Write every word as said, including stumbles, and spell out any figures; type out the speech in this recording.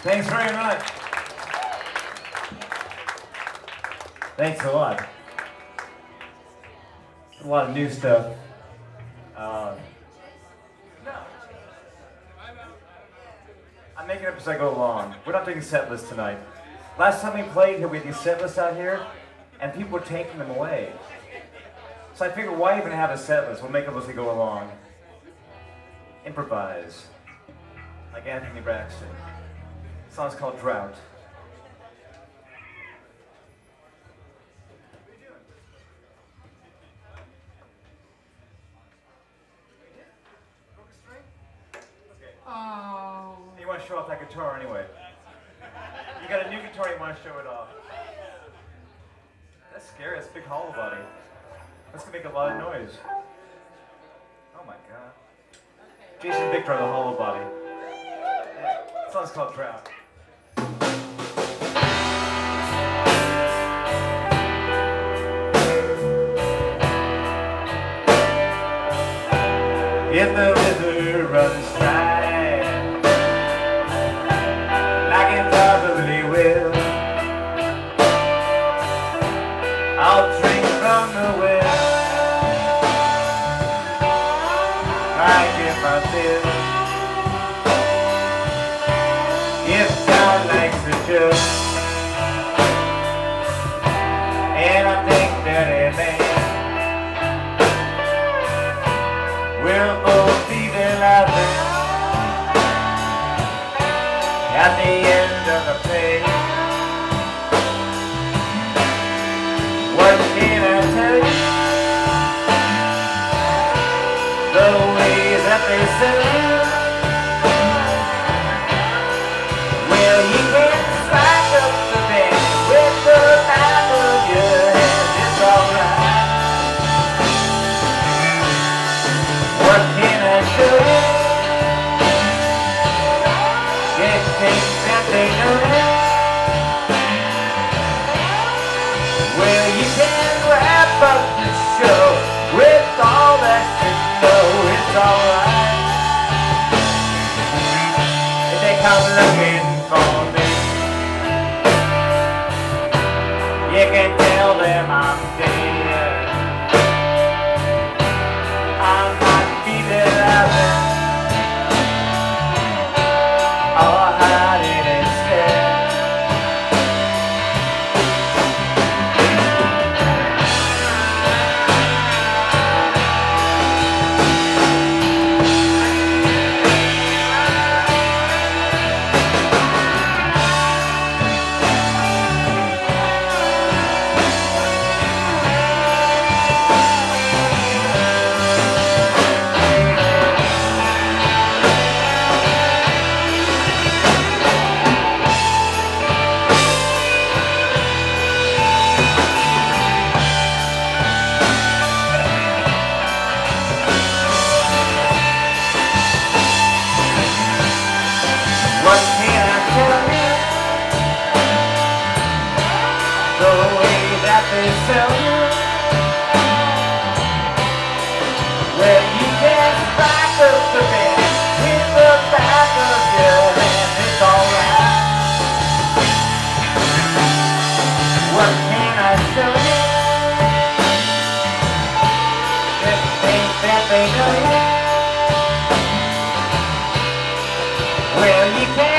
Thanks very much. Thanks a lot. A lot of new stuff. Uh, I'm making it up as I go along. We're not doing set lists tonight. Last time we played here, we had these set lists out here, and people were taking them away. So I figured, why even have a set list? We'll make it up as we go along. Improvise. Like Anthony Braxton. The song's called Drought. Oh. You want to show off that guitar anyway. You got a new guitar, you want to show it off. That's scary, that's a big hollow body. That's going to make a lot of noise. Oh my god. Jason Victor on the hollow body. This song's called Drought. If the river runs dry, like it probably will, I'll drink from the well. I get my fill. If God likes the joke, and I think that amen, we'll both be there laughing at the end of the play. What can I tell you? The ways that they sell you. Well, you can strike up the band with the back of your hand. It's alright. What can I show you? It things that they know. Well, you can wrap up the show with all that you know. It's alright. If they come looking for me, you can tell them I'm dead. I'm not feeling laughing or hiding instead. What can I tell you? The way that they sell you. Well, you can strike up the band with the back of your hand. It's alright. What can I show you? The things that they know you. Well, you can